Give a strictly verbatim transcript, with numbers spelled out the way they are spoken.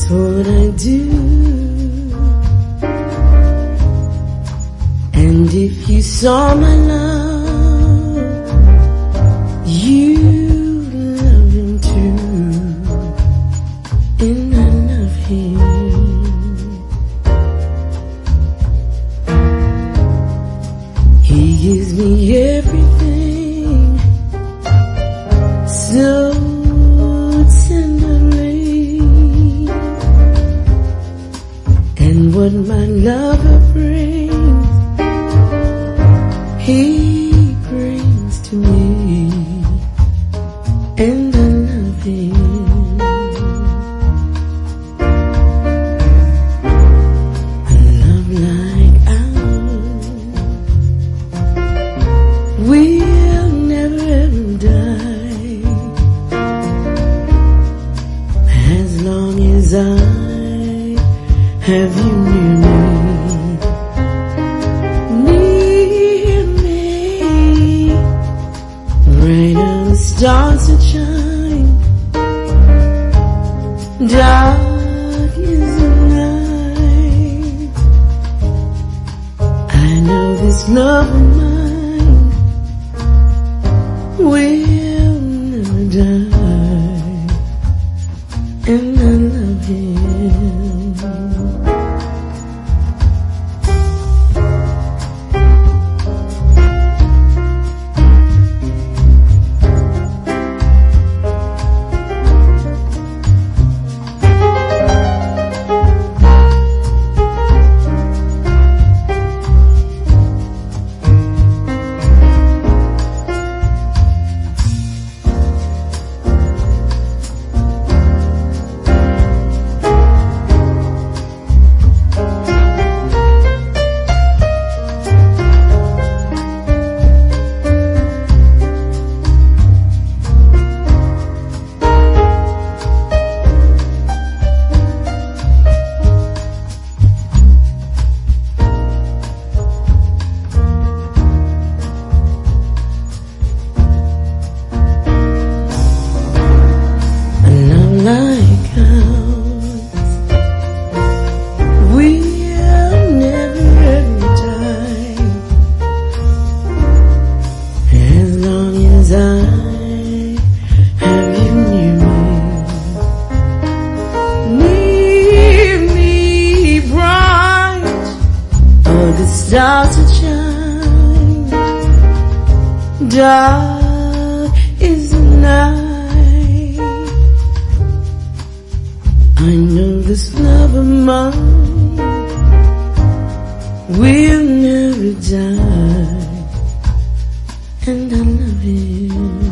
what I do. And if you saw my love, you love him too. And I love him. He gives me everything so tenderly, and what my lover brings, he brings to me, and I love him. A love like ours will never ever die, as long as I have you near me. Stars that shine, dark is the night. I know this love of mine will never die, and I love him. Like ours will never ever die, as long as I have you near me. Near me bright are the stars that shine, dark is the night. I know this love of mine will never die, and I love him.